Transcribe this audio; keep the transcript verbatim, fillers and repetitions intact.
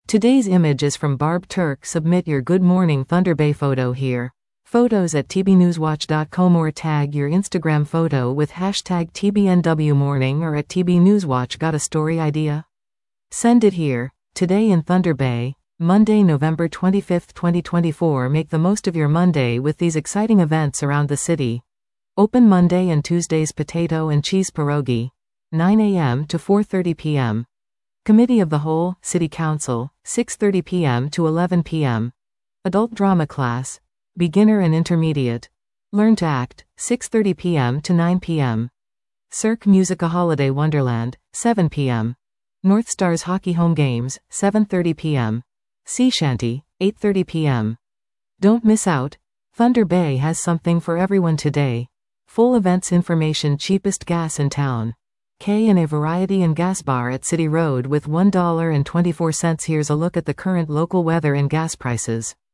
Today's image is from Barb Turk. Submit your Good Morning Thunder Bay photo here. Photos at t b newswatch dot com or tag your Instagram photo with hashtag T B N W morning or at T B Newswatch. Got a story idea? Send it here. Today in Thunder Bay, Monday, November twenty-fifth, twenty twenty-four. Make the most of your Monday with these exciting events around the city. Open Monday and Tuesday's Potato and Cheese Pierogi, nine a m to four thirty p m Committee of the Whole, City Council, six thirty p m to eleven p m Adult Drama Class, Beginner and Intermediate, Learn to Act, six thirty p m to nine p m Cirque Musica Holiday Wonderland, seven p m North Stars Hockey Home Games, seven thirty p m Sea Shanty, eight thirty p m Don't miss out. Thunder Bay has something for everyone today. Full events information. Cheapest gas in town. K and A Variety and Gas Bar at City Road with one dollar and twenty-four cents. Here's a look at the current local weather and gas prices.